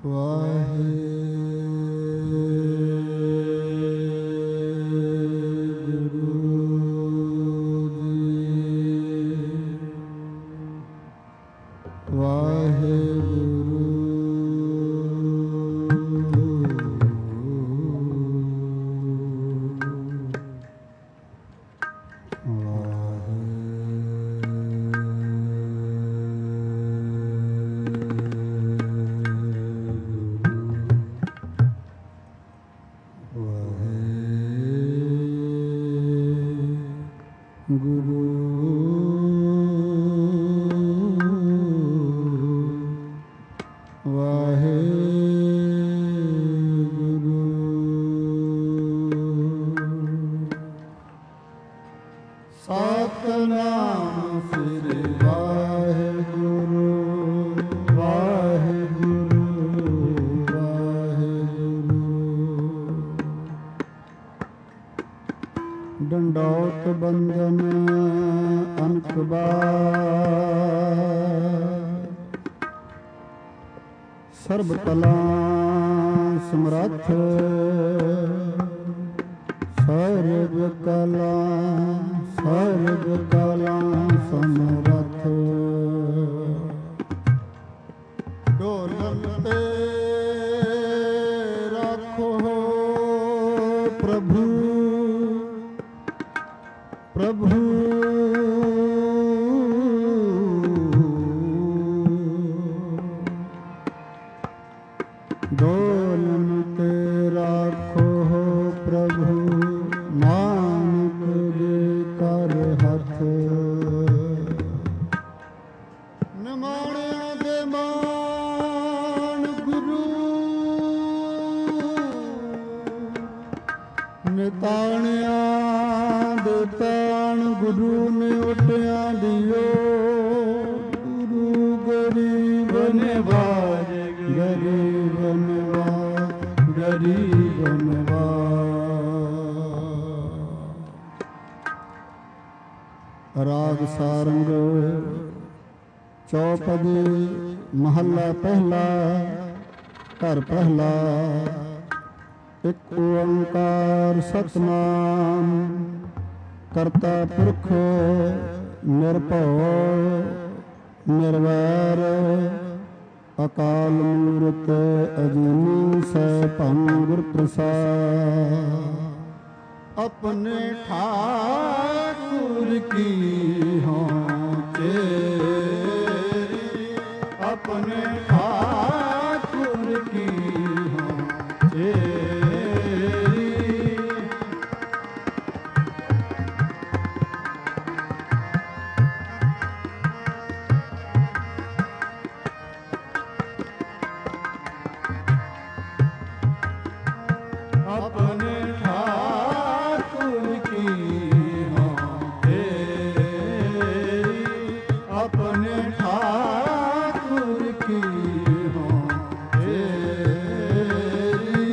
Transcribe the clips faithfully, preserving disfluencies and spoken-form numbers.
SERB कला समर्थ SERB कला SERB कला समर्थ डोलन पे रखो प्रभु प्रभु डोलन ते राखो प्रभु नानक दे कर हथ निमाणिया दे मान गुरु निताणिया दे ताण गुरु ने उठिया दियो गुरु गरीब निवाज गरीब निवाज गरीब निवाज। राग सारंग चौपदी महला पहला घर पहला एक ओंकार सतनाम करता पुरख निर्भव निर्वैर अकाल मूरत अजूनी सैभं गुर प्रसाद अपने ठाकुर की हों तेरी अपने ठाकुर की हों तेरी अपने ठाकुर की हों तेरी अपने ठाकुर की हों तेरी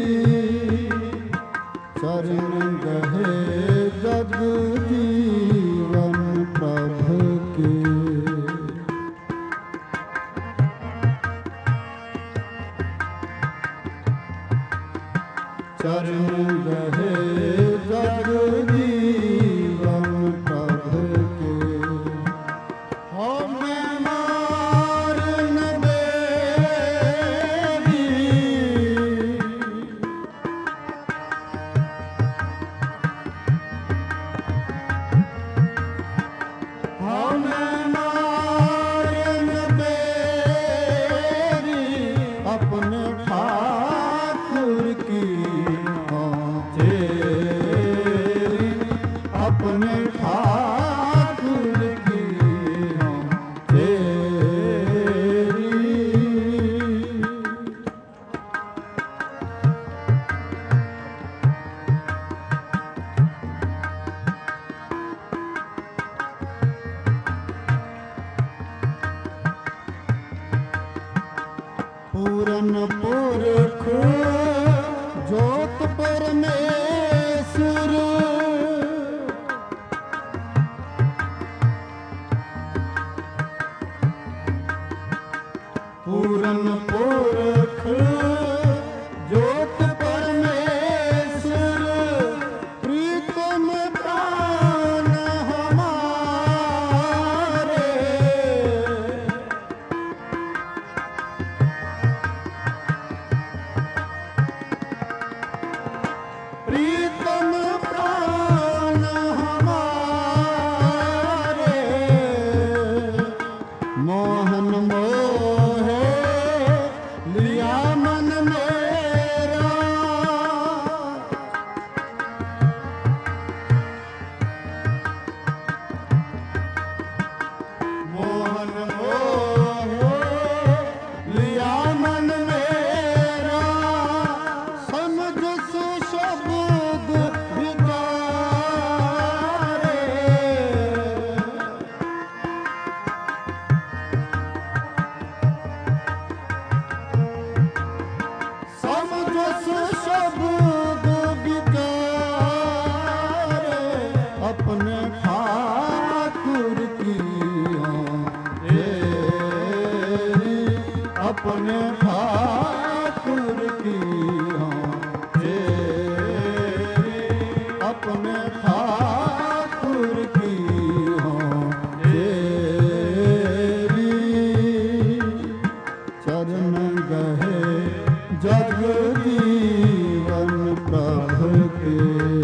चरण गहे जग जीवन प्रभु के चरण गहे जग जीवन प्रभु के हो मैं मार न देवी हो मैं मार न देवी अपने ठाकुर की तेरी अपने ठाकुर की हों तेरी पूरन पुरख जोत परमेश्वर पूरन पुरख शब्द विचारे अपने ठाकुर की हों तेरी, अपने ठाकुर की हों तेरी, अपने ठाकुर की हों तेरी। चरण गहे जग जीवन प्रभु के,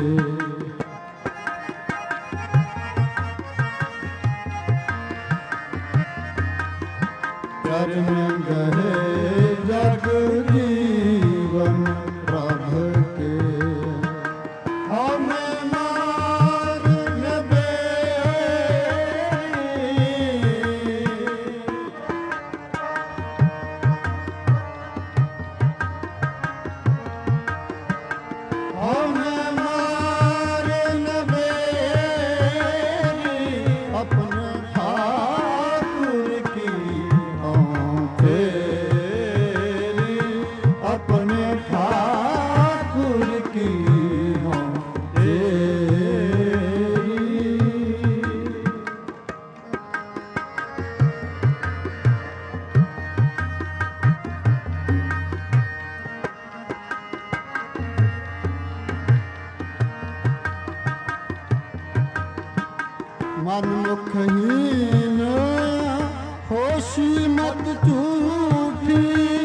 चरण गहे जग जीवन प्रभु के। हमें मारन बेरी, हमें मारन बेरी अपने ठाकुर की हों तेरी, अपने ठाकुर की हों तेरी। मन मुखहीन होशी मत झूठी,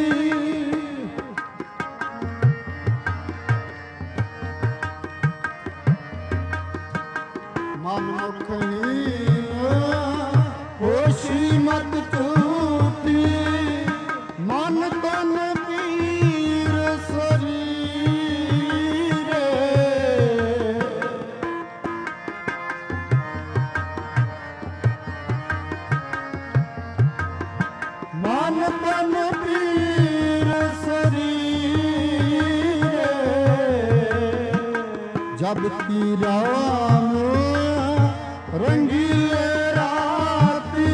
मन मुखहीन होशी मत झूठी, मन तन वीर शरीरे, मन तन वीर शरीरे। जब की राम रंगीले राती,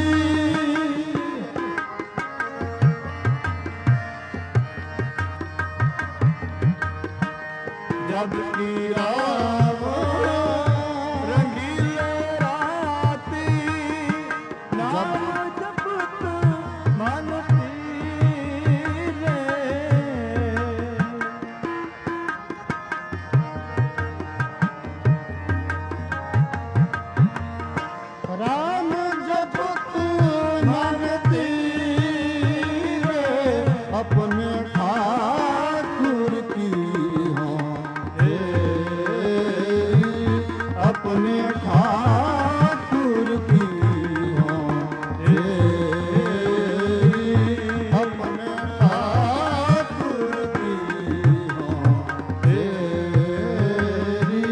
जब की राम रंगीले राती, जब मन पीरे, राम जपत मन तीरे अपने ठाकुर की हों तेरी, अपने ठाकुर की हों तेरी, अपने ठाकुर की हों तेरी।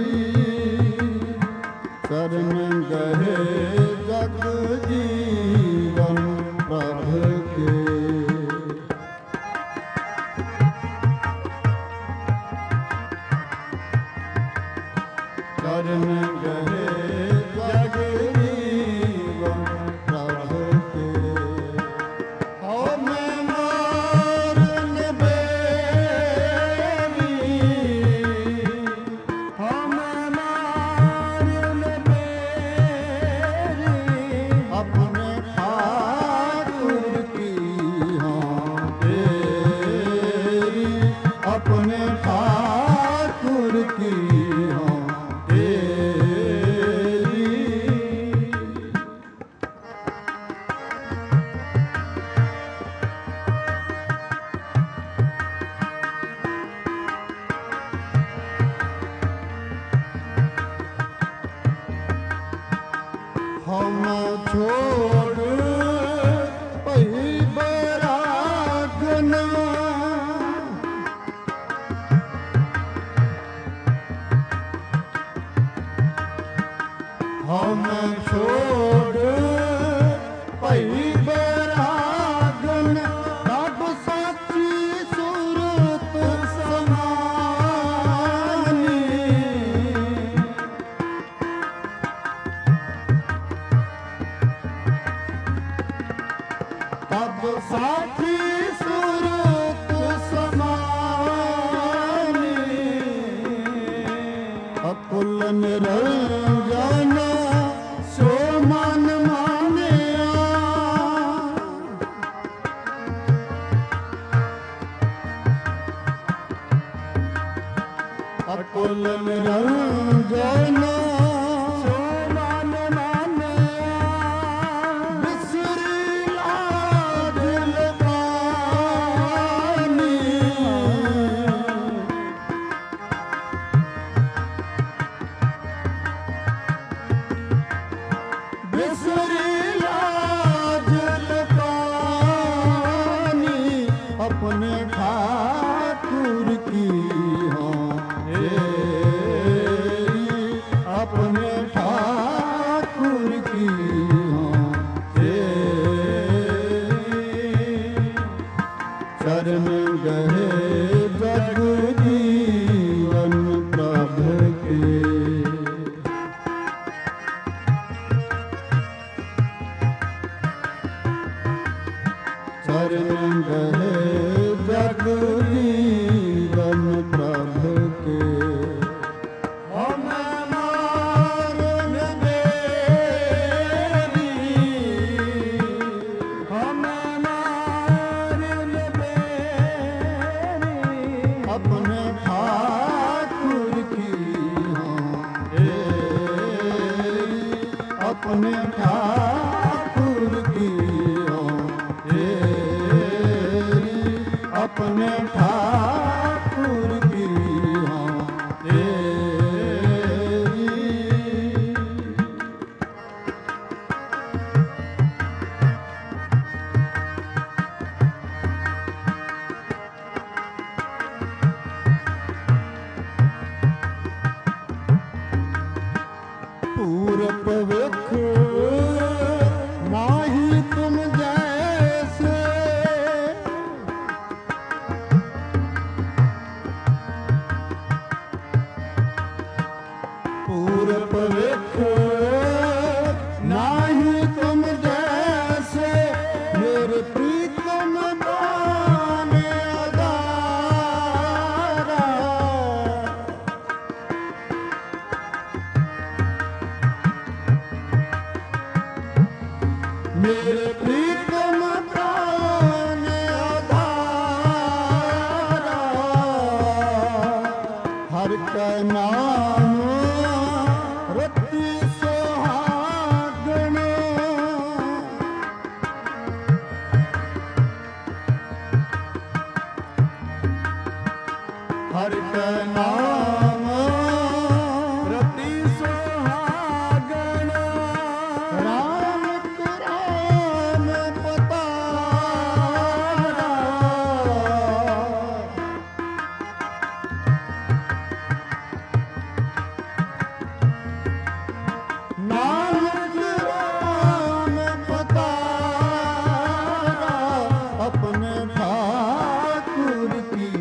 शरण गहे जग जीवन प्रभु के, शरण गहे जग जीवन प्रभु के। हमें मारन बेरी, हमें मारन बेरी अपने ठाकुर की हों तेरी, अपने ठाकुर की हों तेरी। हम छोड़ पही बरागना, हम छोड़ पही बरागना, तब साची सूरत समानी, तब साची सूरत अकुल निरंजन सो मान मानया बिसरी लाज लबानी बिसरी लाज लबानी अपने ठाकुर की अपने ठाकुर की चरण गए जग जीवन प्रभु के चरण गए जग जीवन प्रभु के अपने ठाकुर की अपने ठाकुर की अपने ठाकुर की पूरब विख नाही तुम जैसे पूरब विख नाही तुम जैसे मेरे प्रीतम दाने अदारा मेरे प्रीतम प्राण आधारा हर का नाम रति सुहागन हर का नाम रति सुहागन राम राम पतारा नानक राम पतारा अपने ठाकुर की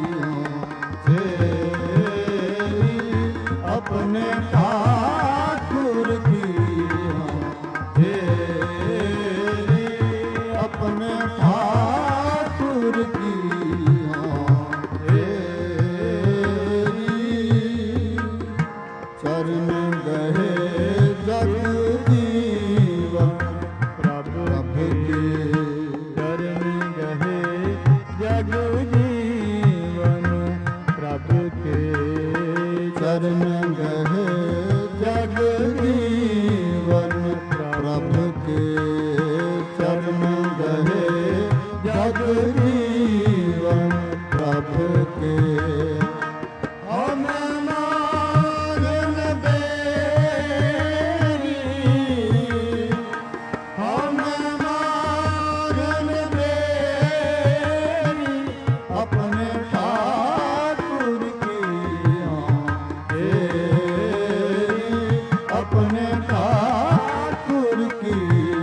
अपने ठाकुर की अपने ठाकुर की चरण गए जग जीवन प्रभु के चरण गए जग जीवन प्रभु के चरण गए जग जीवन प्रभु के चरण गए जग जीवन प्रभु के हम मारन बेरी हम मारन बेरी अपने ठाकुर की अपने ठाकुर की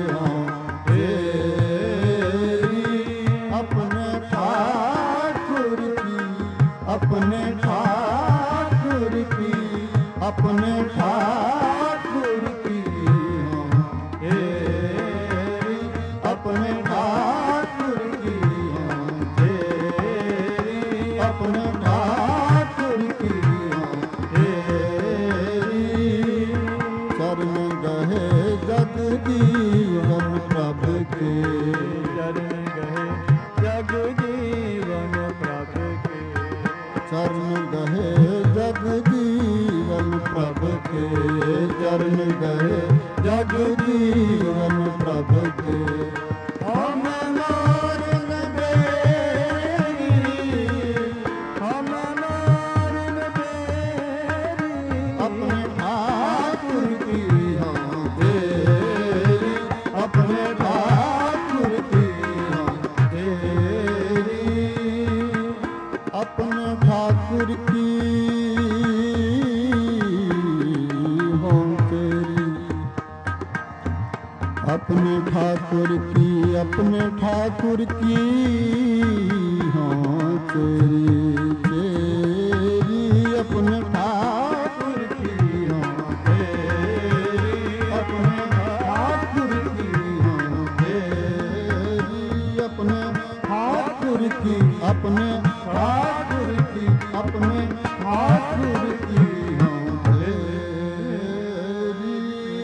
अपने ठाकुर की अपने ठाकुर की अपने ठाकुर की अपने ठाकुर की अपने ठाकुर की चरण गए जग जीवन प्रभु के चरण गए जग जीवन प्रभु के चरण गए जग अपने ठाकुर की हो तेरी, अपने ठाकुर की, अपने ठाकुर की हो तेरी, तेरी अपने ठाकुर की हो तेरी, अपने ठाकुर की हो तेरी, अपने ठाकुर की, अपने ठाकुर की, अपने ठाकुर की हो तेरी।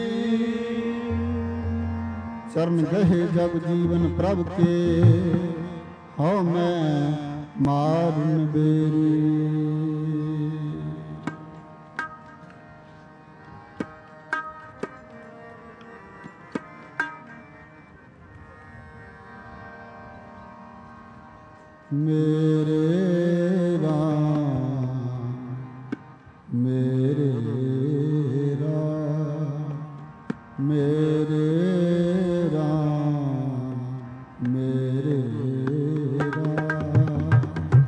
चरण गहे जब जीवन प्रभ के, हो मैं मारन बेरी। मेरे राम मेरे राम मेरे राम मेरे राम।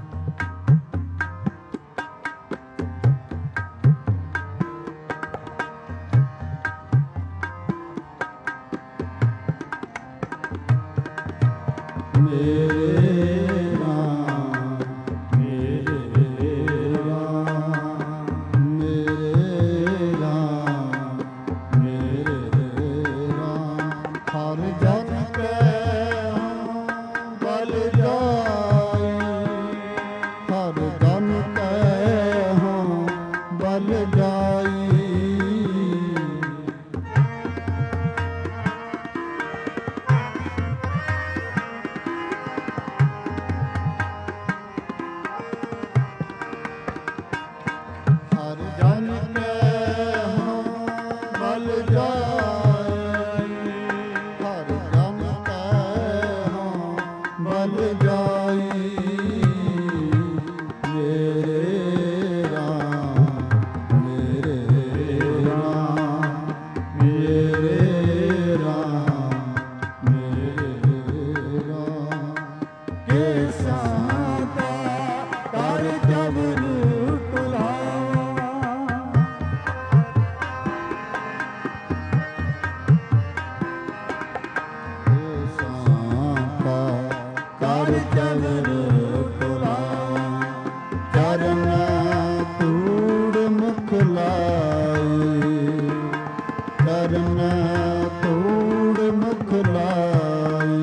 मेरे राम मेरे राम मेरे राम मेरे राम। हर जन के बल जाए, हर जन के बल जाई। हर जन के हों बल जाए, हर जन के हों बल जाई। मेरे राम मेरे राम मेरे राम मेरे राम। के साता कर जबर तुलावा, के साता कर जबर तुलावा। चरण तूड़ मुख लाई, चरण तूड़ मुख लाई।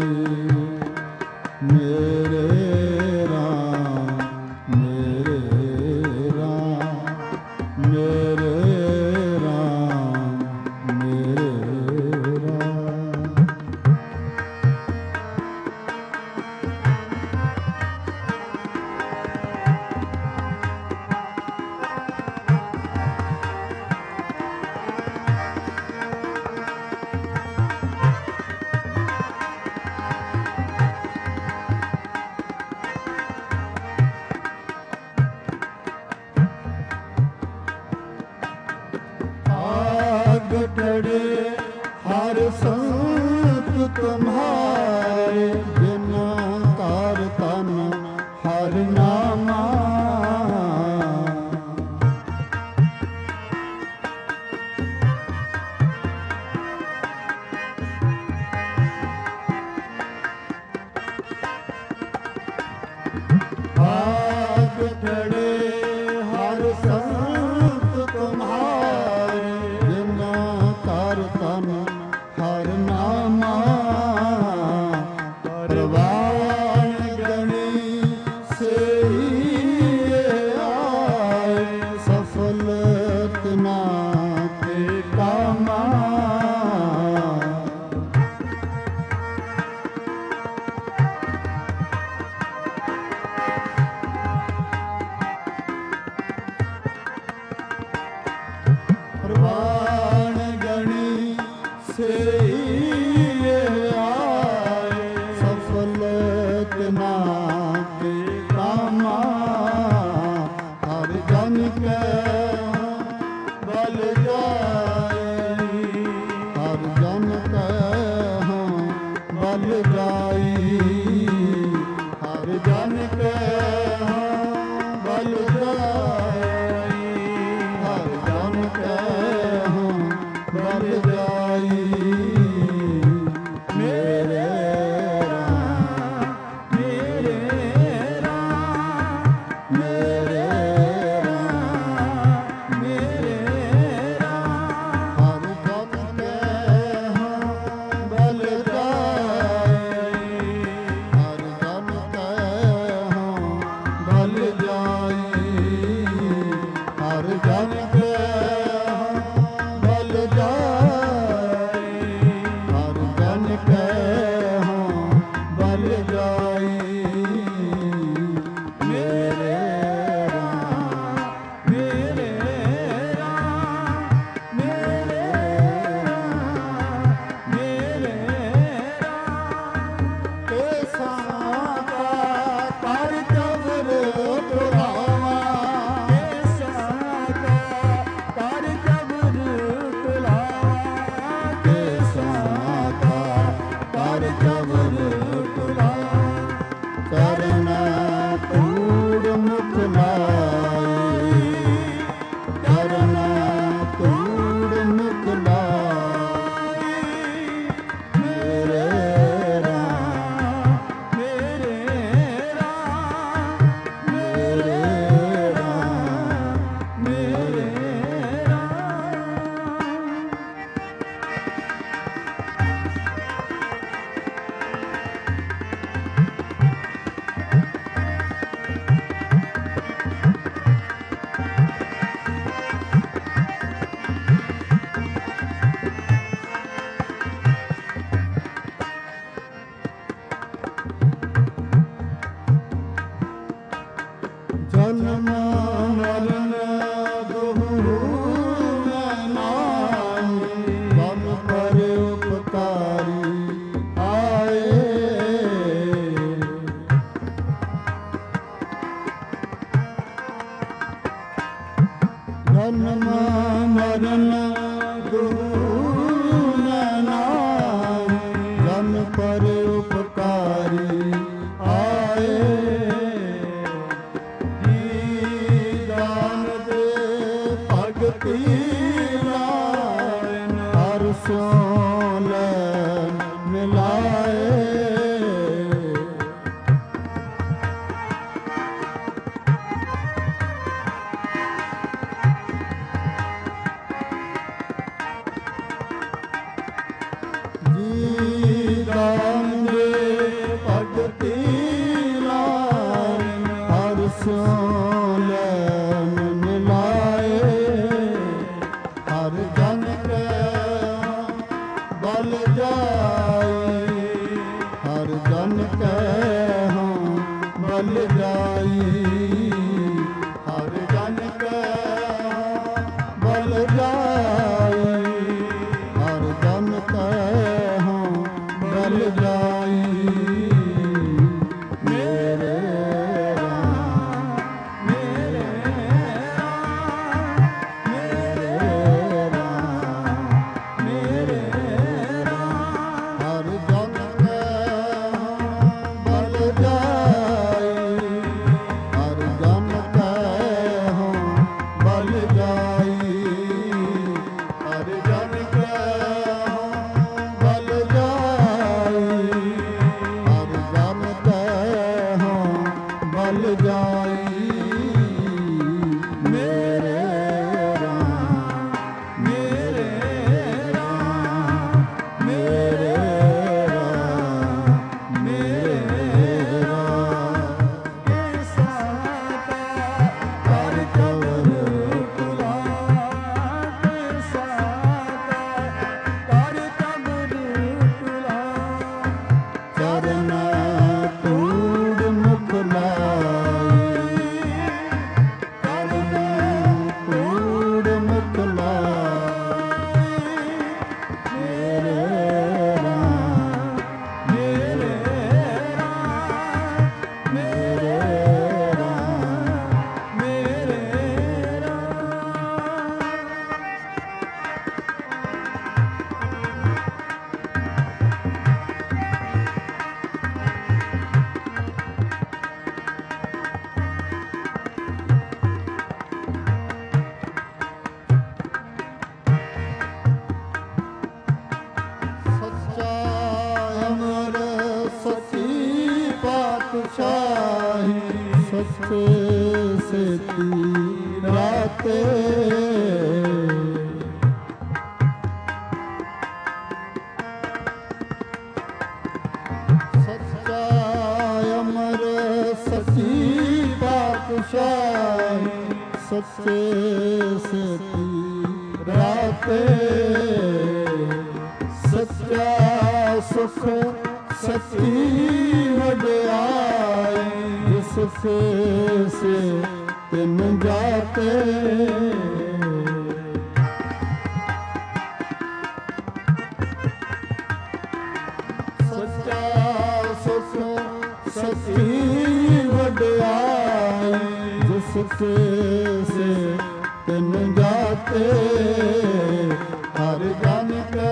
मेरे राम मेरे राम मेरे राम मेरे राम। आग टड़े हर संत तुम्हारे, जिन कार तन हर नामा। आग टड़े हर संत तुम्हारे, जिन कार तन हर नामा। परवान गणी से ही आए, सफल तना के कामा। ਜਨਮ ਮਰਨ ਦੂਨ ਨਾਮ ਜਨ ਪਰ ਉਪਕਾਰੀ ਆਏ ਜੀ ਦਾਨ ਦੇ ਭਗਤੀ ਲਾਇਨ ਹਰ ਸੋ ਲੈਨ ਮਿਲਾਏ ਜੀ ਦਾਨ ਦੇ ਭਗਤੀ ਲਾਇਨ ਹਰ ਸੋ ਲੈਨ ਮਿਲਾਏ ਹਰ ਜਨ ਕੈ ਬਲ ਜਾਈ ਹਰ ਜਨ ਕੈ ਹਾਂ ਬਲ ਜਾਈ ਹਰ ਜਨ ਕੈ ਬਲ ਜਾਈ ਹਰ ਜਨ ਕੈ ਹਾਂ ਬਲ ਜਾਈ ਮੇਰੇ ਰਾਮ ਮੇਰੇ ਰਾਮ ਮੇਰੇ ਰਾਮ ਮੇਰੇ ਰਾਮ ਹਰ ਜਨ ਕੈ ਬਲ ਜਾਈ ਹਰ ਜਨ ਕੈ ਹਾਂ ਬਲ ਜਾਈ ਹਰ ਜਨ ਕੈ ਬਲ ਜਾਈ ਹਰ ਜਨ ਕੈ ਹਾਂ ਬਲ ਜਾਈ ਮੇਰੇ ਰਾਮ ਮੇਰੇ ਰਾਮ ਮੇਰੇ ਰਾਮ ਮੇਰੇ ਰਾਮ ਕਿਸਾ ਕਰ ਕਵਰ ਕੁਲਾ ਕਿਸਾ ਕਰ ਕਵਰ ਕੁਲਾ ਚਰਨ ਤੂੜ ਮੁਖ ਲਾਈ ਚਰਨ ਤੂੜ ਮੁਖ ਲਾਈ ਮੇਰੇ ਰਾਮ ਮੇਰੇ ਰਾਮ ਮੇਰੇ ਰਾਮ ਮੇਰੇ ਰਾਮ ਸੱਚਾ ਅਮਰ ਸੱਚੀ ਪਾਤਸ਼ਾਹੀ ਸੱਚੇ ਸੇਤੀ ਰਾਤੇ ਸੱਚਾ ਅਮਰ ਸੱਚੀ ਪਾਤਸ਼ਾਹੀ ਸੱਚੇ ਸੇਤੀ ਰਾਤੇ ਸੱਚਾ ਸੁਖ ਸੱਚੀ ਵਡਿਆਈ ਜਿਸ ਸੇ ਸੇ ਤਿਨ ਜਾਤੇ ਸੱਚਾ ਸੁਖ ਸੱਚੀ ਵਡਿਆਈ ਜਿਸ ਸੇ ਸੇ ਤਿਨ ਜਾਤੇ ਹਰ ਜਨ ਕੈ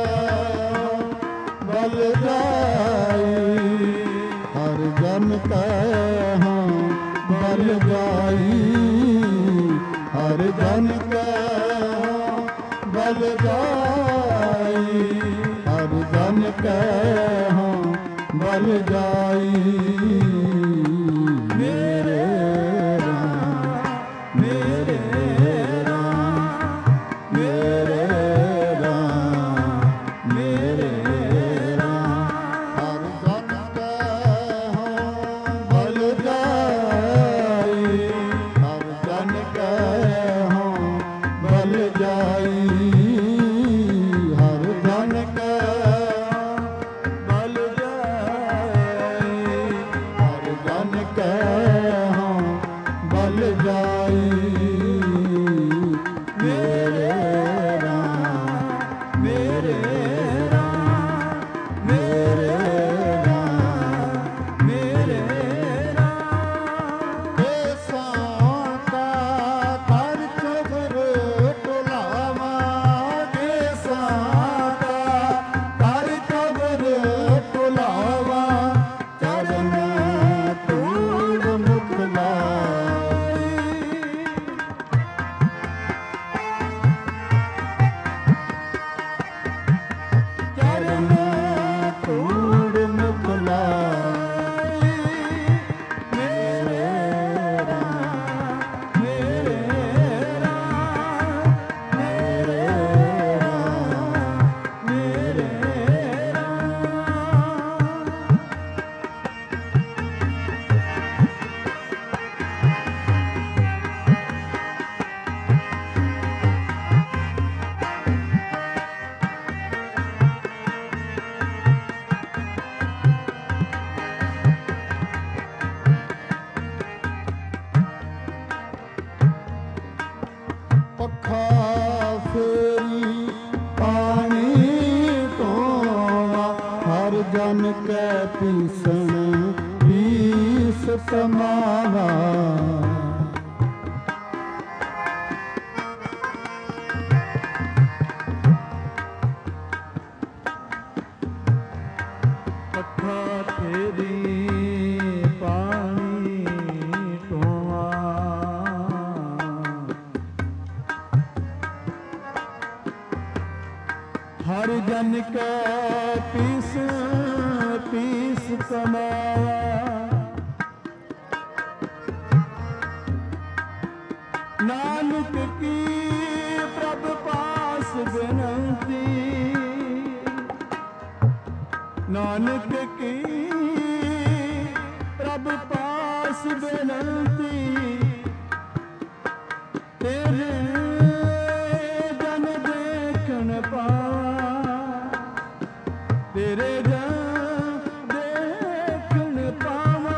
ਬਲ ਜਾਈ ਹਰ ਜਨ ਕੈ ਹਾਂ ਬਲ ਜਾਈ ਹਰ ਜਨ ਕੈ ਹਾਂ ਬਲ ਜਾਈ ਹਰ ਜਨ ਕੈ ਹਾਂ ਬਲ ਜਾਈ ਮੇਰੇ ਰਾਮ ਮੇਰੇ ਰਾਮ ਮੇਰੇ ਰਾਮ ਮੇਰੇ ਰਾਮ ਹਰ ਜਨ ਕੈ ਹਾਂ ਬਲ ਜਾਈ ਹਰ ਜਨ ਕੈ ਹਾਂ ਬਲ ਜਾਈ ਹਰ ਜਨ ਕੈ ਬਲ ਜਾਈ ਪੀਸਣ ਪੀਸ ਕਮਾਵਾ। ਪੱਖਾ ਤੇਰੀ ਪਾਣੀ ਢੋਆ, ਹਰ ਜਨ ਕੈ ਪੀਸ ਪੀਸ ਕਮਾਵਾ। ਨਾਨਕ ਕੀ ਪ੍ਰਭ ਪਾਸ ਬੇਨੰਤੀ, ਨਾਨਕ ਕੀ ਪ੍ਰਭ ਪਾਸ ਬੇਨੰਤੀ। ਤੇਰੇ ਜਨ ਦੇਖਣ ਪਾਵਾਂ, ਤੇਰੇ ਜਨ ਦੇਖਣ ਪਾਵਾਂ।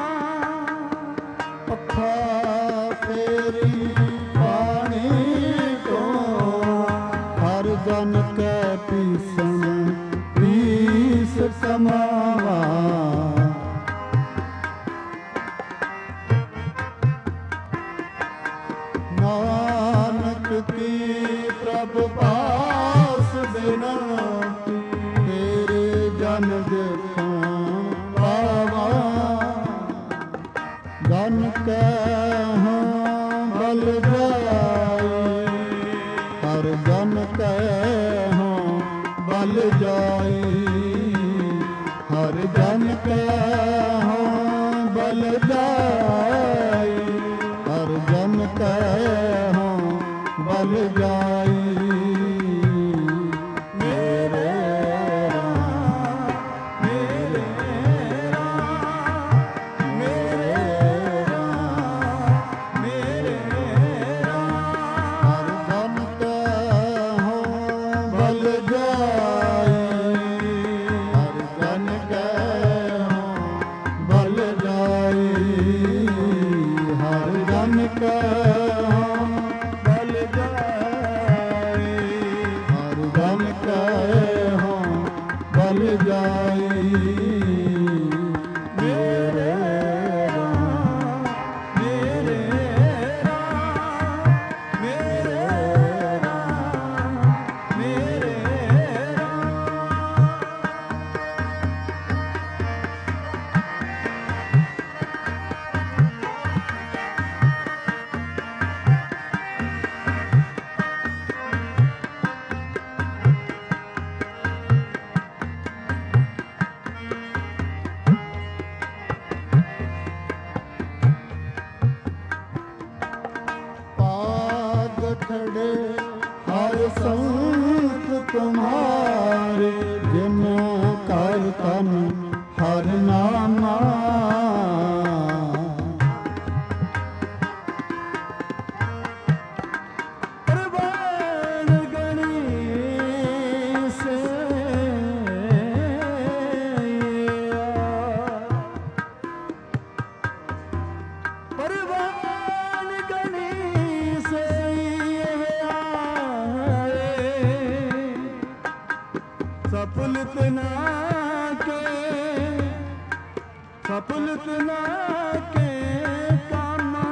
ਪੱਖਾ ਤੇਰੀ ਪਾਣੀ ਤੋਂ ਹਰ ਜਨ ਕੈ ਪੀਸਣ ਪੀਸ ਕਮਾਵਾ। ਨਾਨਕ ਕੀ ਪ੍ਰਭ ਪਾਸ ਬੇਨੰਤੀ, ਤੇਰੇ ਜਨ ਦੇਖਣ ਪਾਵਾ। ਜਨ ਕਹਿ ਬਲ ਜਾਈ, ਹਰ ਜਨ ਕਹਿ ਬਲ ਜਾਈ, ਹਰ ਜਨ ਕਹਿ ਬਲ ਜਾਈ, ਹਰ ਜਨ ਕਹਿ ਬਲ ਜਾਈ। ਮੇਰੇ ਰਾਮ ਮੇਰੇ ਰਾਮ ਮੇਰੇ ਰਾਮ ਮੇਰੇ ਰਾਮ। ਹਰ ਜਨ ਕਹਿ ਬਲ ਜਾਈ, ਹਰ ਜਨ ਕਹਿ ਬਲ ਜਾਈ, ਹਰ ਜਨ ਕਹਿ ਬਲ ਜਾਏ, ਹਰ ਜਨ ਕਹਿ ਬਲ ਜਾਈ। ਮੇਰੇ ਰਾਮ ਮੇਰੇ ਰਾਮ ਮੇਰੇ ਰਾਮ ਮੇਰੇ ਰਾਮ। ਪਾਗ ਖੜੇ ਹਰ ਸੰਤ ਤੁਮਾਰੇ, ਜਿਨ ਕਰ ਤਨ ਹਰ ਨਾਮਾ। ਪ੍ਰਵਾਨ ਗਣੀ ਸੇ ਪ੍ਰਵਾਨ ਗਣੀ ਸੇ ਆਏ, ਸਫਲਤ ਨਾ ਕੇ ਸਫਲਤ ਨਾ ਕੇ ਕਾਮਾ।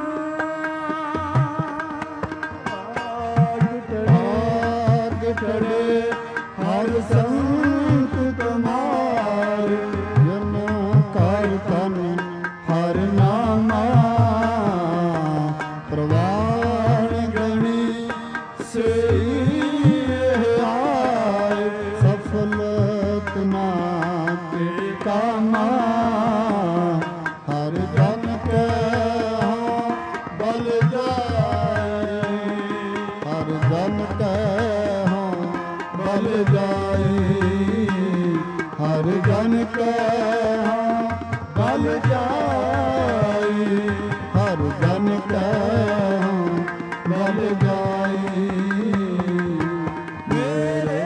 ਪਾਗ ਖੜੇ ਹਰ ਸੰਤ ਤੁਮਾਰੇ, ਜਿਨ ਕਰ ਤਨ ਹਰ ਨਾਮਾ। ਪ੍ਰਵਾਨ ਗਣੀ ਸੇ ਆਏ, ਸਫਲਤ ਨਾ ਕੇ ਕਾਮਾ। ਹਰ ਜਨ ਕਹਿ ਬਲ ਜਾਏ, ਹਰ ਜਨ ਕਹਿ ਬਲ ਜਾਏ, ਹਰ ਜਨ ਕਹਿ ਬਲ ਜਾਏ, ਹਰ ਜਨ ਕਹਿ ਬਲ ਜਾਏ। ਮੇਰੇ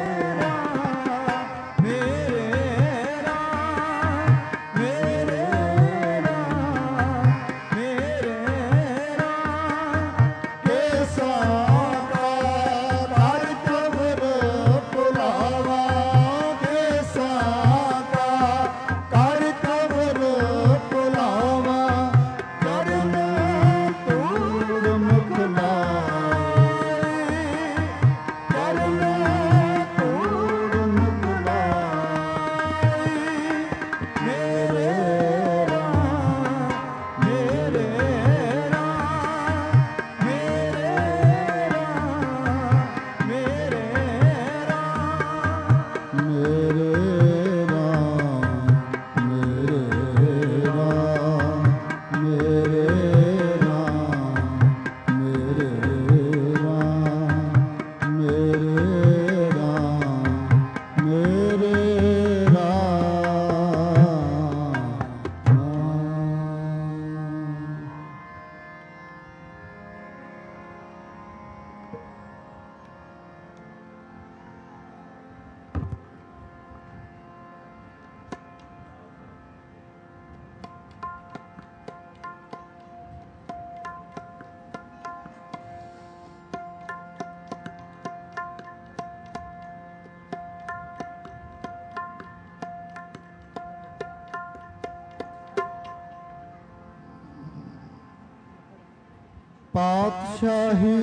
ਰਾਮ ਮੇਰੇ ਰਾਮ ਮੇਰੇ ਰਾਮ ਮੇਰੇ ਰਾਮ। ਕੇਸਾ ਕਾ ਹਰ ਕਬਰ ਪੁਲਾਵਾ, ਕੇਸਾ ਕਾ ਪਾਤਸ਼ਾਹੀ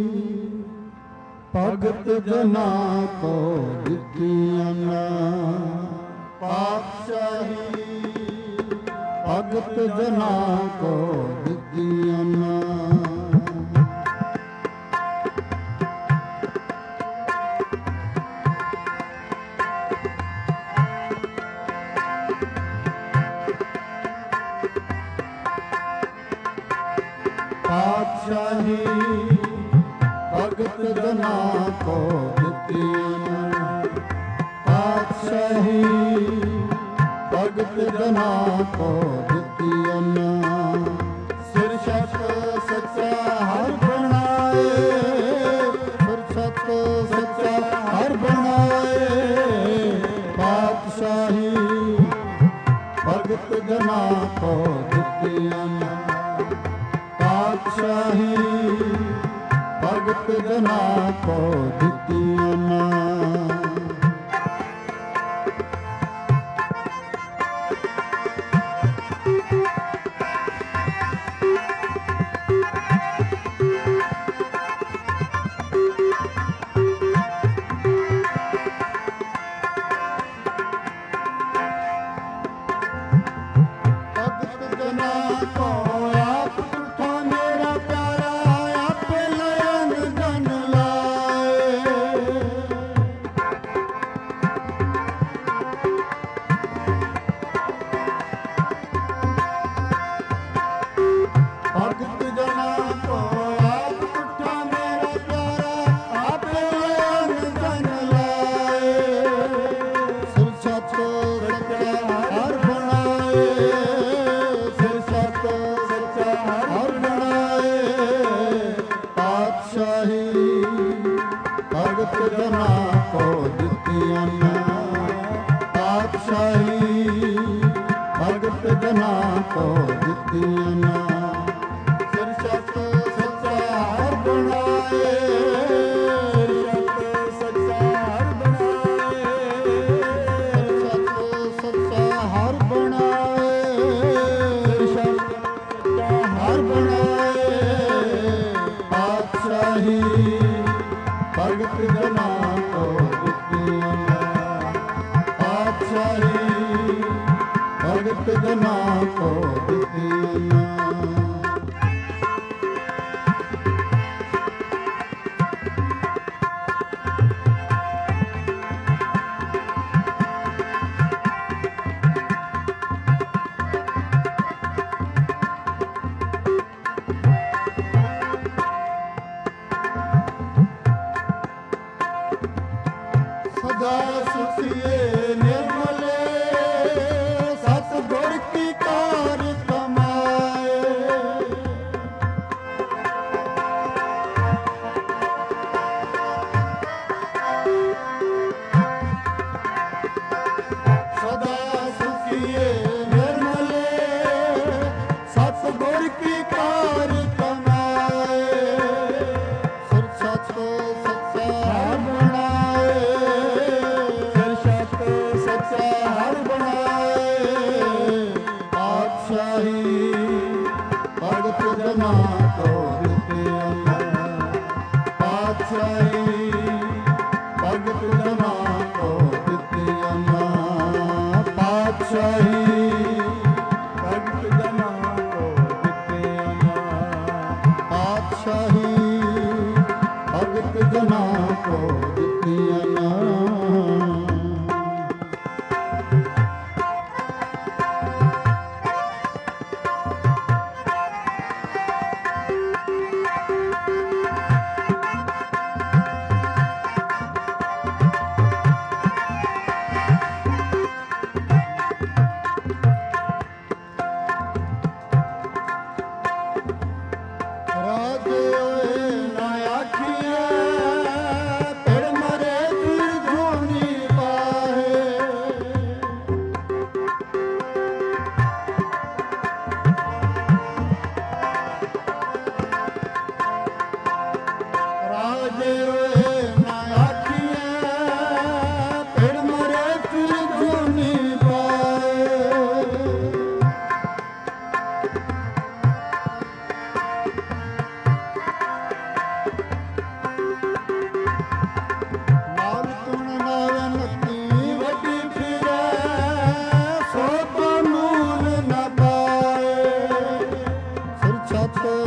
ਭਗਤ ਜਨਾ ਕੋ ਦਿੱਤੀਆਂ ਨਾ, ਪਾਤਸ਼ਾਹੀ ਭਗਤ ਜਨਾ ਕੋ ਦਿੱਤੀਆਂ ਨਾ। ਪਾਤਸ਼ਾਹੀ ਭਗਤ ਜਨਾ ਕੋ ਦਿੱਤੀਆਂ ਨਾ, ਪਾਤਸ਼ਾਹੀ ਭਗਤ ਜਨਾ ਕੋ ਦਿੱਤੀਆਂ ਨਾ। ਸਿਰ ਛਤ ਸੱਚਾ ਹਰ ਬਣਾਏ, ਸਿਰ ਛਤ ਸੱਚਾ ਹਰ ਬਣਾਏ। ਪਾਤਸ਼ਾਹੀ ਭਗਤ ਜਨਾ ਕੋ ਦਿੱਤੀਆਂ ਨਾ, ਪਾਤਸ਼ਾਹੀ ਭਗਤ ਜਨਾ ਕੋ ਦਿੱਤੀਆਂ ਨਾ। ਭਗਤ ਜਨਾ ਕੋ ਆਪ ਤੁਠਾ ਮੇਰਾ ਪਿਆਰਾ, ਆਪੇ ਲਇਨ ਜਨ ਲਾਏ। ਭਗਤ ਜਨਾ ਕੋ ਆਪ ਤੁਠਾ ਮੇਰਾ ਪਿਆਰਾ, ਆਪੇ ਲਇਨ ਜਨ ਲਾਏ। ਸਿਰ ਛਤ ਸੱਚਾ ਹਰ ਬਣਾਏ, ਸਿਰ ਛਤ ਸੱਚਾ ਹਰ ਬਣਾਏ। ਪਾਤਸ਼ਾਹੀ ਭਗਤ ਜਨਾ ਕੋ ਦਿੱਤੀਆਂ ਨਾ, ਪਾਤਸ਼ਾਹੀ ਭਗਤ ਜਨਾ ਕੋ ਦਿੱਤੀਆਂ ਨਾ। ਸਿਰ ਛਤ ਸੱਚਾ ਹਰ ਬਣਾਏ, ਸਿਰ ਛਤ ਸੱਚਾ ਹਰ ਬਣਾਏ। ਸਿਰ ਛਤ ਸੱਚਾ ਹਰ ਬਣਾਏ, ਸਿਰ ਛਤ ਸੱਚਾ ਹਰ ਬਣਾਏ। ਪਾਤਸ਼ਾਹੀ ਭਗਤ ਜਨਾ ਕੋ ਦਿੱਤੀਆਂ ਨਾ, ਪਾਤਸ਼ਾਹੀ ਭਗਤ ਜਨਾ ਕੋ ਦਿੱਤੀਆਂ ਨਾ। ਸਦਾ ਸੁਖੀਏ ਨਿਰਮਲੇ, ਸਤਿਗੁਰ ਕੀ ਕਾਰ ਕਮਾਏ। ਸਦਾ ਸੁਖੀਏ ਨਿਰਮਲੇ, ਸਤਿਗੁਰ ਕੀ ਕਾਰ ਕਮਾਏ। ਸਿਰ ਛਤ ਸੱਚਾ ਹਰ ਬਣਾਏ, ਸਿਰ ਛਤ ਸੱਚਾ ਹਰ ਬਣਾਏ। ਪਾਤਸ਼ਾਹੀ ਭਗਤ ਜਨਾ ਕੋ ਦਿੱਤੀਆਂ ਨਾ, ਪਾਤਸ਼ਾਹੀ ਭਗਤ ਜਨਾ ਕੋ ਦਿੱਤੀਆਂ ਨਾ। ਪਾਤਸ਼ਾਹੀ ਭਗਤ ਜਨਾ ਕੋ ਦਿੱਤੀਆਂ ਨਾ, ਪਾਤਸ਼ਾਹੀ ਭਗਤ ਜਨਾ ਕੋ ਦਿੱਤੀਆਂ ਨਾ।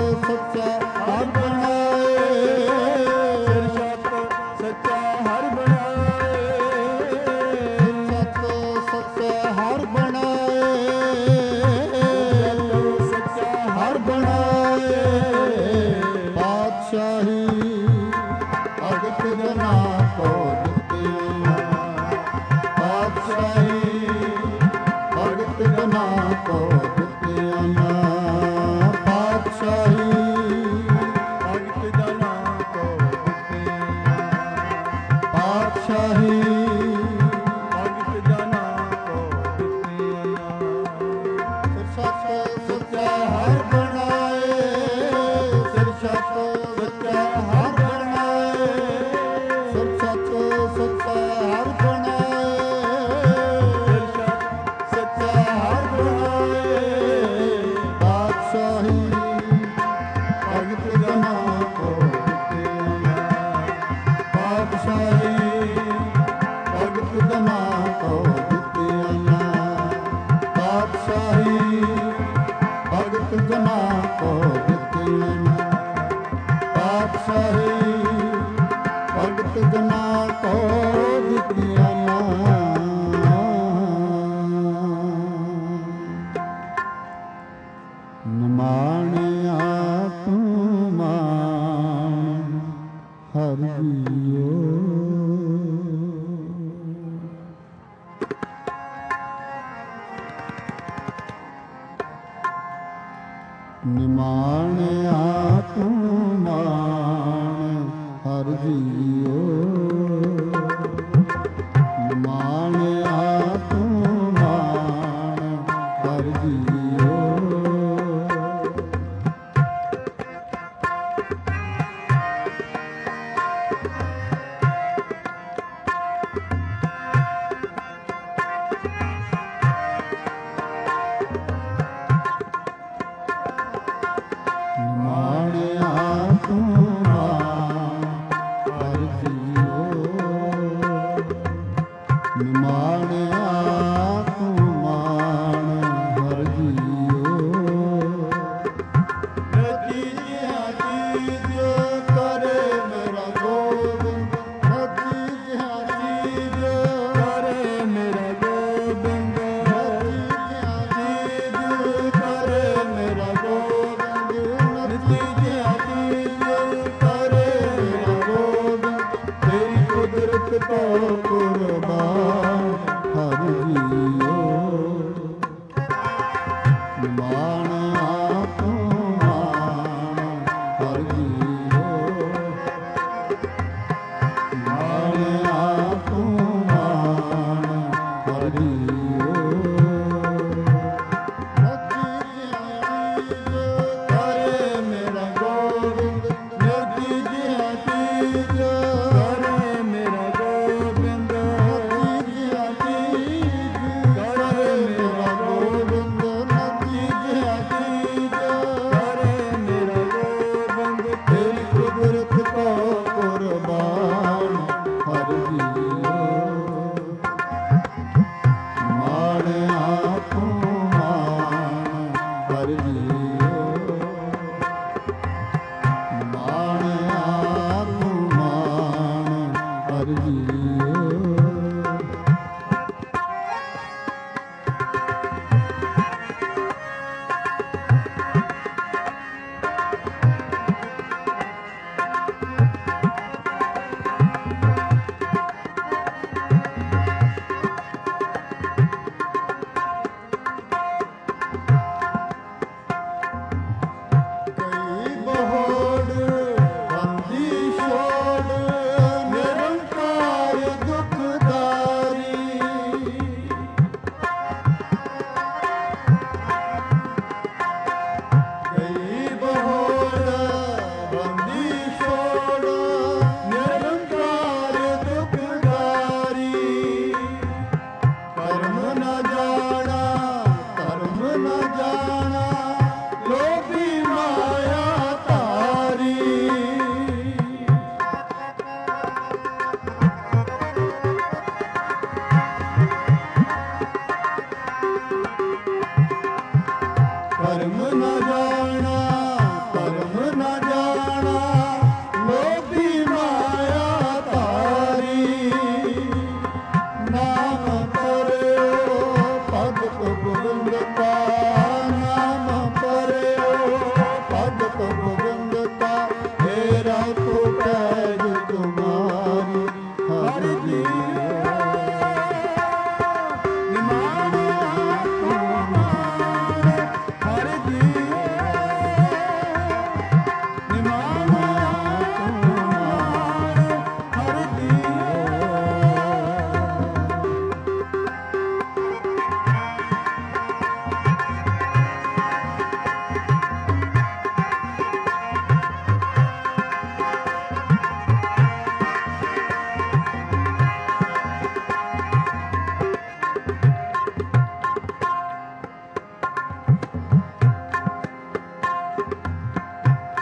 ਸੱਚਾ ਹਰ ਬਣਾਏ ਸਿਰ ਛੱਤ ਸੱਚਾ ਹਰ ਬਣਾਏ ਸਤ ਸੱਚਾ ਹਰ ਬਣਾਏ ਸੱਚਾ ਹਰ ਬਣਾਏ ਪਾਤਸ਼ਾਹੀ ਭਗਤ ਜਨਾ ਕੋ ਦਿੱਤੀਆਂ ਪਾਤਸ਼ਾਹੀ ਭਗਤ ਜਨਾ ਕੋ ਦਿੱਤੀਆਂ ਪਾਤਸ਼ਾਹੀ ਭਗਤ ਜਨਾ ਕੋ ਦਿੱਤੀਆਂ ਪਾਤਸ਼ਾਹੀ ਭਗਤ ਜਨਾ ਕੋ ਦਿੱਤੀਆਂ ਸਤ ਸੱਚਾ ਹਰ ਬਣਾਏ ਸਿਰ ਸਤ ਸੱਚਾ ਹਰ ਬਣਾਏ ਸਿਰ ਸਤ ਸੱਚਾ ਹਰ ਬਣਾਏ ਸੱਚਾ ਹਰ ਬਣਾਏ ਪਾਤਸ਼ਾਹੀ ਭਗਤ ਜਨਾ ਕੋ ਦਿੱਤੀਆਂ ਪਾਤਸ਼ਾਹੀ ਭਗਤ ਜਨਾ ਕੋ ਦਿੱਤੀਆਂ ਪਾਤਸ਼ਾਹੀ ਭਗਤ ਜਨਾ ਕੋ ਦਿੱਤੀਆਂ ਪਾਤਸ਼ਾਹੀ ਭਗਤ ਜਨਾ ਕੋ ਦਿੱਤੀਆਂ ਨਿਮਾਣਿਆ ਤੂੰ ਮਾਣ ਹਰਿ ਜੀਓ ਨਿਮਾਣਿਆ ਤੂੰ ਮਾਣ ਹਰਿ ਜੀਓ ਨਿਮਾਣਿਆ ਤੂੰ ਮਾਣ ਹਰਿ ਜੀਓ ਨਿਮਾਣਿਆ ਤੂੰ ਮਾਣ ਹਰਿ ਜੀਓ ਨਿਮਾਣਿਆ ਤੂੰ ਮਾਣ ਹਰਿ ਜੀਓ ਨਤੀਜਿਆ ਚੀਜ ਕਰੇ ਮੇਰਾ ਗੋਬਿੰਦ ਨਤੀਜਿਆ ਚੀਜ ਕਰੇ ਮੇਰਾ ਗੋਬਿੰਦ ਨਤੀਜਿਆ ਚੀਜ ਕਰੇ ਮੇਰਾ ਗੋਬਿੰਦ ਨਤੀਜਿਆ ਚੀਜ ਕਰੇ ਮੇਰਾ ਗੋਬਿੰਦ ਤੇਰੀ ਕੁਦਰਤ ਤੋਂ ਕੁਰਬਾਨ ਹਰਿ ਜੀਓ ਨਿਮਾਣਿਆ ਤੂੰ ਮਾਣ ਹਰਿ ਜੀਓ ਨਿਮਾਣਿਆ ਤੂੰ ਮਾਣ ਹਰਿ ਜੀਓ ਨਤੀਜਿਆ ਚੀਜ ਕਰੇ ਮੇਰਾ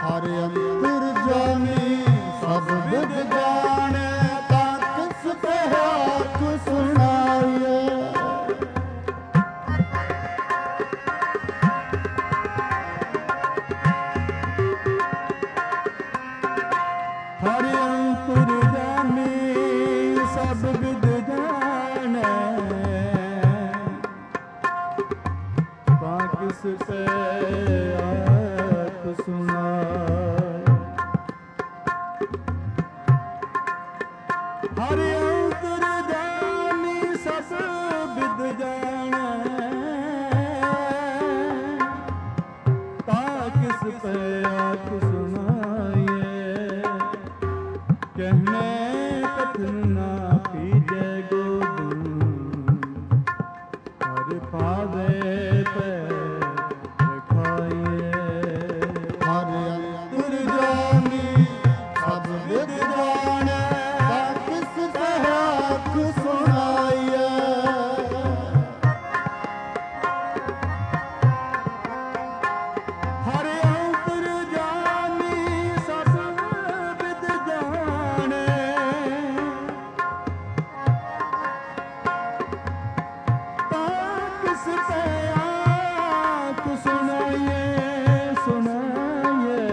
ਹਰ ਅੰਤਰ ਜਾਮੀ ਸਭ ਵਿਦ ਜਾਣੈ ਤਾਂ ਕਿਸ ਤੇ ਆਖ ਸੁਣਾਈਐ। ਹਰ ਅੰਤਰ ਜਾਮੀ ਸਭ ਵਿਦ ਜਾਣੈ ਤਾਂ ਕਿਸ ਤੇ ਆਖ ਸੁਣਾਈਐ। ਹਰ ਅੰਤਰ ਜਾਮੀ ਸਭ ਵਿਦ ਜਾਣੈ ਤਾਂ ਕਿਸ ਤੇ ਆਖ ਸੁਣਾਈਐ। ਕਹਿਨੇ ਕਥਨ ਨਾ ਪੀਜੈ ਗੋਬਿੰਦ ਹਰਿ ਪਾਵੇ ਪੈ ਰਖਾਈਐ। ਹਰ ਅੰਤਰ ਜਾਮੀ ਸਭ ਵਿਦ ਜਾਣੈ ਤਾਂ ਕਿਸ ਤੇ ਆਖ ਸੁਣਾਈਐ। ਹਰ ਅੰਤਰ ਜਾਮੀ ਸਭ ਵਿਦ ਜਾਣੈ ਤਾਂ ਕਿਸ ਤੇ ਆਖ ਸੁਣਾਈਐ ਸੁਣਾਈਐ।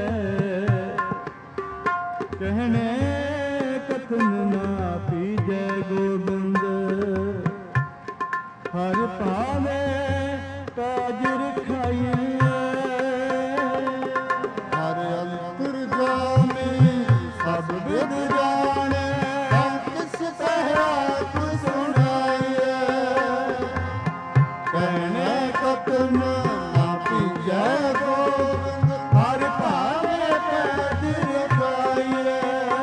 ਕਹਿਣੇ ਕਥਨ ਨਾ ਪੀਜੈ ਗੋਬਿੰਦ ਹਰਿ ਪਾਵੇ ਕਾਜ ਰਖਾਈਐ। ਹਰ ਅੰਤਰ ਜਾਮੀ ਸਭ ਵਿਦ ਜਾਣੈ ਤਾਂ ਕਿਸ ਤੇ ਆਖ ਸੁਣਾਈਐ। ਕਹਿਣੇ ਕਥਨ ਨਾ ਪੀਜੈ ਗੋਬਿੰਦ ਹਰਿ ਭਾਵੇ ਪੈਜ ਰਖਾਈਐ।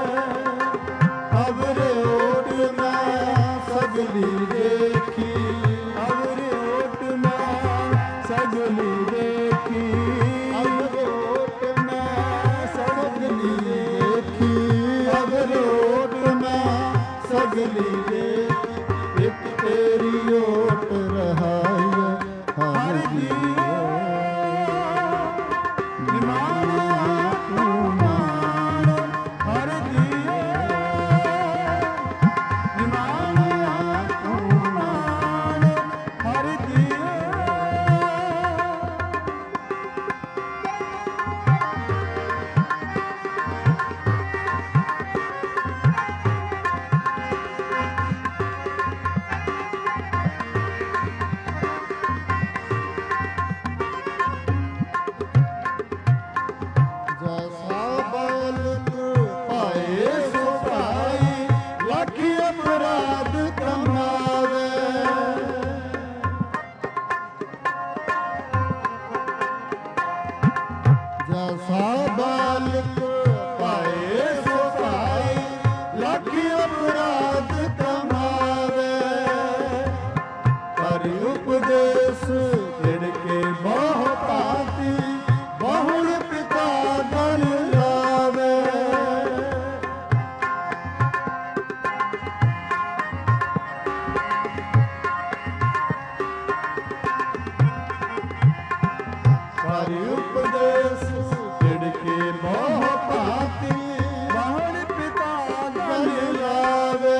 ਅਵਰ ਓਟ ਮੈਂ ਸਗਲੀ ਦੇਖੀ ਅਵਰ ਓਟ ਮੈਂ ਸਗਲੀ ਦੇਖੀ ਅਵਰ ਓਟ ਮੈਂ ਸਗਲੀ ਦੇਖੀ ਅਵਰ ਓਟ ਮੈਂ ਸਗਲੀ ਦੇਖੀ ਇੱਕ ਤੇਰੀ ਓਟ ਰਹਾਈਐ। ਹਰ ਜੀਓ ਨਿਮਾਣਿਆ ਤੂੰ ਮਾਣ ਹਰ ਜੀਓ ਨਿਮਾਣਿਆ ਤੂੰ ਮਾਣ ਹਰ ਜੀਓ। ਜੈਸਾ ਬਾਲਕ ਪਾਏ ਸੋ ਭਾਈ ਲੱਖ ਅਪਰਾਧ ਕਮਾਵੇ। ਜੈਸਾ ਬਾਲਕ ਪਾਏ ਸੋ ਭਾਈ ਲੱਖ ਅਪਰਾਧ ਕਮਾਵੇ। ਹਰਿ ਉਪਦੇਸ਼ ਫਿਰ ਕੇ ਬਹੁ ਭਾਂਤੀ ਬਹੁਲ ਪਿਤਾ ਗਨ ਲਾਵੇ। ਹਰਿ ਉਪਦੇਸ਼ ਫਿਰ ਕੇ ਬਹੁ ਭਾਂਤੀ ਬਾਹਰ ਪਿਤਾ ਗਨ ਗਨ ਲਾਵੇ।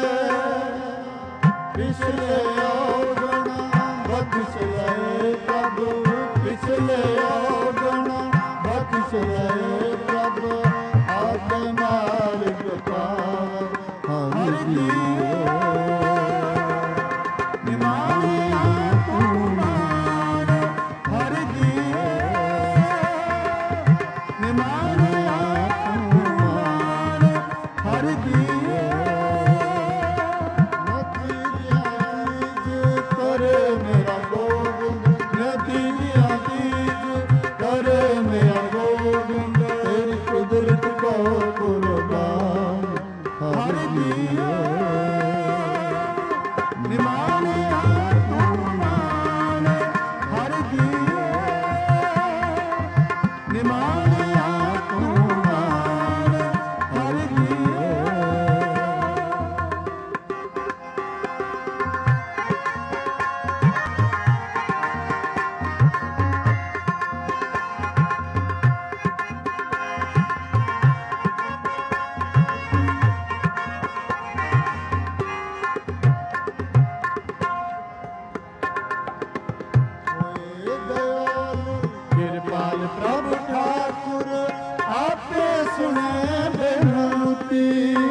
ਪਿਛਲੇ ਔਗਣ ਬਖਸ਼ ਲਏ ਪ੍ਰਭੂ ਪਿਛਲੇ ਔਗਣ ਬਖਸ਼ ਲਏ ਪ੍ਰਭੂ ਆਗੇ ਮਾਰਗ ਪਾਵ ਹਰਿ ਜੀਓ। ਨਿਮਾਣਿਆ ਤੂੰ ਮਾਣ ਹਰ ਜੀਓ ਨਿਮਾਣਿਆ ਤੂੰ ਮਾਣ ਹਰ ਜੀਓ। ਨਦੀ ਤੀਜ ਕਰੇ ਮੇਰਾ ਗੋਬਿੰਦ ਨਦੀ ਤੀਜ ਕਰੇ ਮੇਰਾ ਗੋਬਿੰਦ ਤੇਰੀ ਕੁਦਰਤ ਕੋ ਕੁਰਬਾਨ ਹਰਿ ਜੀਓ। ਸੁਣੇ ਬੇਨਤੀ।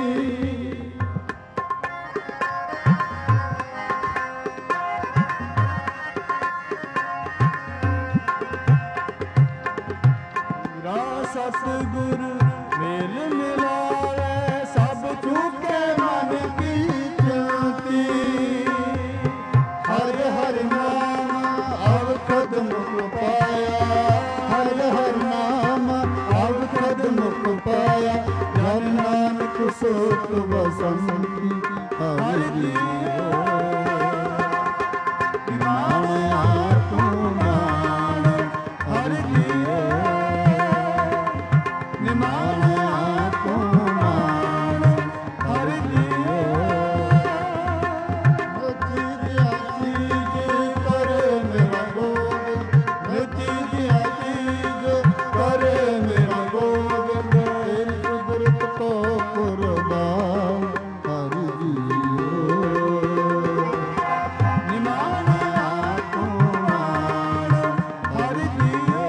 ਸਤਿਗੁਰ ਮੇਲ ਮਿਲਾਵੇ ਸਭ ਚੁਕੇ ਮਨ ਕੀ ਜੋਤੀ। ਹਰਿ ਹਰਿ ਨਾਮ ਅਵਖਦ ਮੁਖ ਪਾਇਆ। ਹਰਿ ਹਰਿ ਨਾਮ ਅਵਖਦ ਮੁਖ ਪਾਇਆ। ਜਨ ਨਾਨਕ ਸੋਤ ਵਸੰਤੀ ਹਰਿ ਜੀਓ। ਮਾਣਿਆ ਤੂੰ ਮਾਣ ਹਰਿ ਜੀਓ। ਨਿਮਾਣਿਆ ਤੂੰ ਮਾਣ ਹਰਿ ਜੀਓ। ਨਤੀ ਦਿਆ ਚੀਜ ਕਰੇ ਮੇਰਾ ਗੋਬਿੰਦ। ਨਤੀ ਦਿਆ ਚੀਜ ਕਰੇ ਮੇਰਾ ਗੋਬਿੰਦ। ਤੇਰੀ ਕੁਦਰਤ ਕੋ ਕੁਰਬਾਨ ਹਰਿ ਜੀਓ। ਨਿਮਾਣਿਆ ਤੂੰ ਮਾਣ ਹਰਿ ਜੀਓ।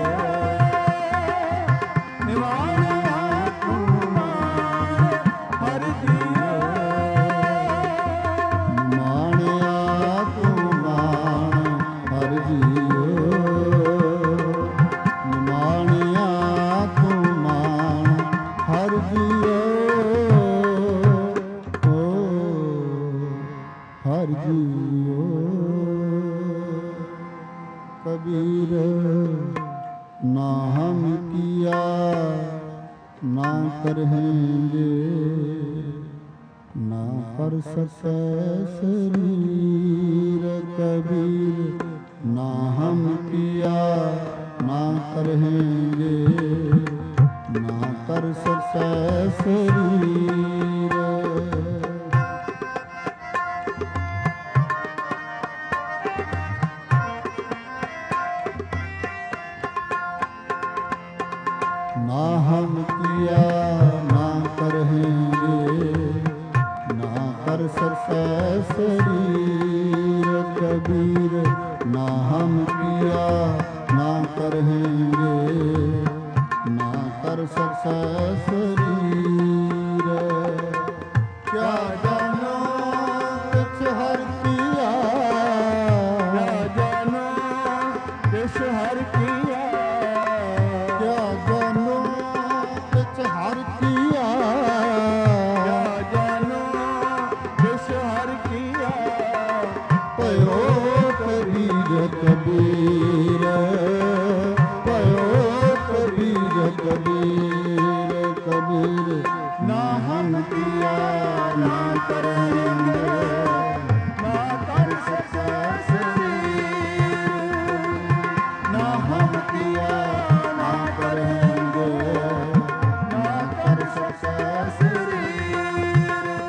ਨਿਮਾਣਿਆ ਤੂੰ ਮਾਣ ਹਰਿ ਜੀਓ। ਨਿਮਾਣਿਆ ਤੂੰ ਮਾਣ ਹਰਿ ਜੀਓ। ਨਿਮਾਣਿਆ ਤੂੰ ਮਾਣ ਹਰਿ ਜੀਓ। ਓ ਹਰਿ ਜੀਓ। ਕਬੀਰ ਨਾ ਹਮ ਕੀਆ ਨਾ ਕਰਹਿੰਗੇ। ਨਾ ਕਰ ਸਕੈ ਸਰੀਰ। ਕਬੀਰ ਨਾ ਹਮ ਕੀਆ ਨਾ ਕਰਹਿੰਗੇ। ਨਾ ਕਰ ਸਕੈ ਸਰੀਰ। ना हम किया ना करेंगे। ना कर सकता शरीर। कबीर ना हम किया ना करेंगे। ना कर सकता शरीर। क्या जानो कुछ हर किया। क्या जानो किस हर किया। क्या जानो कुछ हर किया। क्या जानो किस हर किया। पयो कबीर कबीर। पयो कबीर कबीर। कबीर ना हम किया ना करेंगे। ना कर सकै शरीर। ना हम किया ना करेंगे। ना कर सकता शरीर।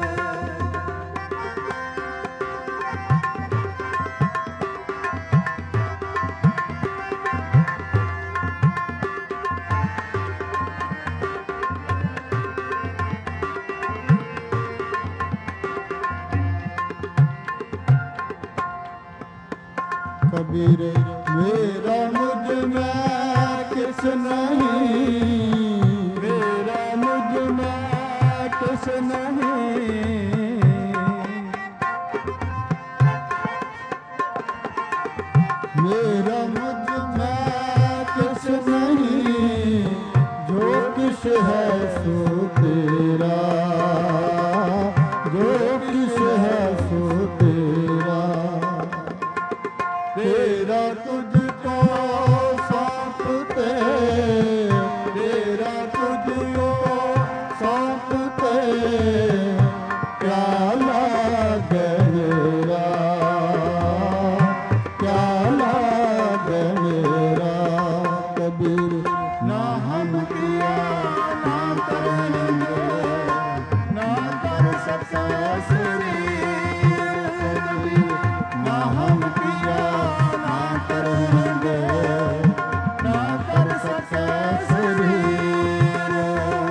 कबीर मेरा मुझ में किस नहीं। मेरा मुझ में किस नहीं। मेरा मुझ में किस नहीं। जो किस है सो तेरा। जो किस है सो तेरा। तेरा तुझको सौंपते। तेरा तुझको सौंपते। क्या लागे मेरा। क्या लागे मेरा। कबीर ना हम किया ना करेंगे। ना कर सकै शरीर। कबीर ना हम किया ना करेंगे। ना कर सकता शरीर।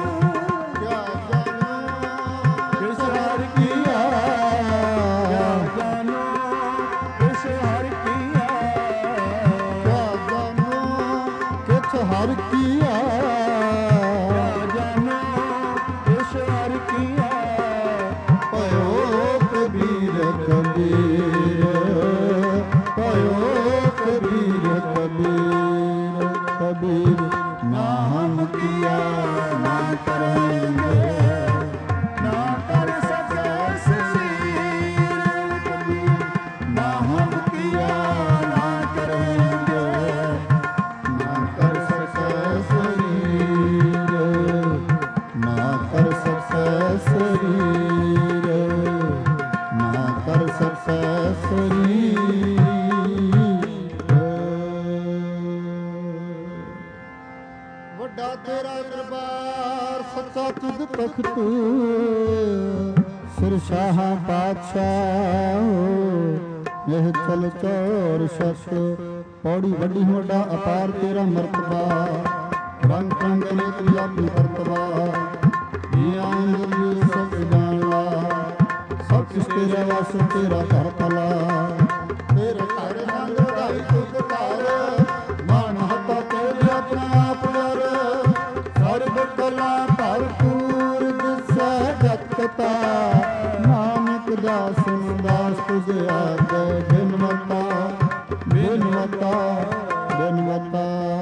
ਨਾ ਕਰਾਂਗੇ, ਨਾ ਕਰ ਸਕੇ ਸਰੀਰ ਕਬੀ, ਨਾ ਹਮ ਕੀਆ ਨਾ ਕਰਾਂਗੇ, ਨਾ ਕਰ ਸਕੈ ਸਰੀਰ, ਨਾ ਕਰ ਸਕੈ ਸਰੀਰ, ਨਾ ਕਰ ਸਕੈ ਸਰੀਰ। ਵੱਡਾ ਤੇਰਾ ਦਰਬਾਰ ਸੱਚਾ ਤੁਧ ਤਖਤ, ਸਿਰ ਸ਼ਾਹਾਂ ਪਾਤਸ਼ਾਹ, ਇਹ ਚਲ ਚੋਰ ਸ਼ਸ, ਪੌੜੀ ਵੱਡੀ ਵੱਡਾ ਅਪਾਰ ਤੇਰਾ ਮਰਤਬਾ, ਰੰਗ ਰੰਗ ਨੇ ਤੇਰਾ ਆਪਣੀ ਵਰਤਬਾ, ਇਹ ਆਇੰਦ ਸਭ ਜਾਣ ਲਾ, ਸਭ ਕੁਛ ਤੇਰਾ ਵਸ ਤੇਰਾ ਘਰ ਭਲਾ, ਤੇਰੇ ਘਰ ਨਾਲ ਵਧਾਈ ਤੁਧ ਘਰ, ਮਨ ਹੱਥਾ ਤੇਰੇ ਆਪਣਾ ਆਪ ਕਰ, ਸਰਬ ਕਲਾ ਭਰਪੂਰ ਦਿਸੈ ਜਗਤਾ, ਨਾਨਕ ਦਾਸਨ ਦਾਸ ਤੁਝ ਆਗੇ, ਬਿਨਵਤਾ ਬਿਨਵਤਾ ਬਿਨਵਤਾ।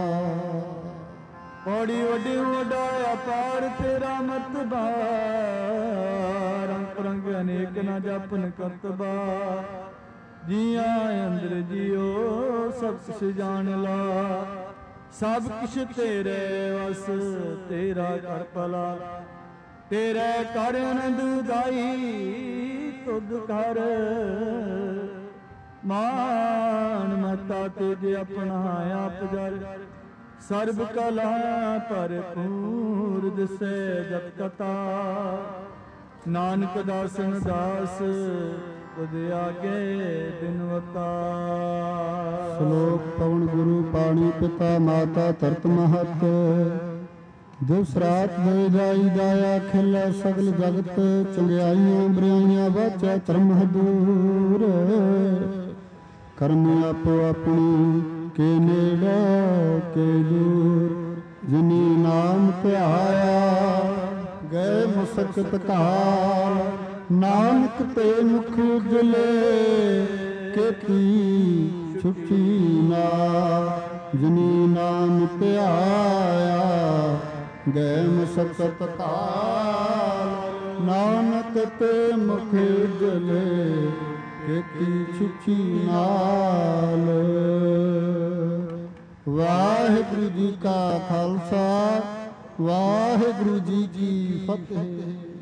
ਪੌੜੀ ਵੱਡੀ ਵੱਡਾ ਅਪਾਰ ਤੇਰਾ ਮਰਤਬਾ, ਰੰਗ ਰੰਗ ਅਨੇਕ ਨਾ ਜਪਨ ਕਰਤਬਾ, ਜੀਆਂ ਅੰਦਰ ਜੀਓ ਸਭ ਕੁਛ ਜਾਣ ਲਾ, ਸਭ ਕੁਛ ਤੇਰੇ ਵਸ ਤੇਰਾ ਘਰ ਭਲਾ, ਤੇਰੇ ਘਰ ਆਨੰਦ ਉਦਾਈ ਤੁਧ ਘਰ, ਮਾਨ ਮਤਾ ਤੁਝ ਆਪਣਾ ਆਪ ਜਰ, ਸਰਬ ਕਲਾ ਭਰਪੂਰ ਦਿਸੈ ਜਤ ਕਤਾ, ਨਾਨਕ ਦਾਸਨ ਦਾਸ ਤੁਧ ਆਗੇ ਬਿਨਵਤਾ। ਸ਼ਲੋਕ ਪਵਨ ਗੁਰੂ ਪਾਣੀ ਪਿਤਾ ਮਾਤਾ ਧਰਤ ਮਹਤ, ਦਿਵਸ ਰਾਤ ਦੇ ਜਾਈ ਜਾਇਆ ਖਿਲੇ ਸਗਲ ਜਗਤ, ਚੰਗਿਆਈਆਂ ਬਰਿਆਈਆਂ ਵਾਚੈ ਧਰਮ ਹਦੂਰ, ਕਰਮ ਆਪੋ ਆਪਣੀ ਕੇ ਨੇੜੇ ਕੇ ਦੂਰ, ਜਿਨੀ ਨਾਮ ਧਿਆਇਆ ਗਏ ਮੁਸਕਤ ਕਾਲ, ਨਾਨਕ ਤੇ ਮੁਖ ਉਜਲੇ ਕੀਤੀ ਛੁੱਟੀ ਨਾ, ਜਿਨੀ ਨਾਮ ਧਿਆਇਆ ਗਏ ਮੁਸਕਤ ਕਾਲ, ਨਾਨਕ ਤੇ ਮੁਖ ਉਜਲੇ ਕੀਤੀ ਛੁੱਟੀ ਨਾਲ। ਵਾਹਿਗੁਰੂ ਜੀ ਕਾ ਖਾਲਸਾ, ਵਾਹਿਗੁਰੂ ਜੀ ਕੀ ਫਤਿਹ।